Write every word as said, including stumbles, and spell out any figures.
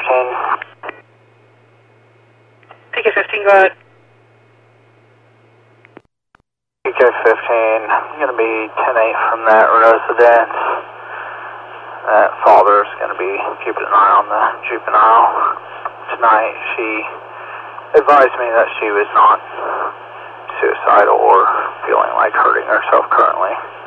fifteen. P K fifteen, go ahead. P K fifteen, going to be ten eight from that residence. That father's going to be keeping an eye on the juvenile tonight. She advised me that she was not suicidal or feeling like hurting herself currently.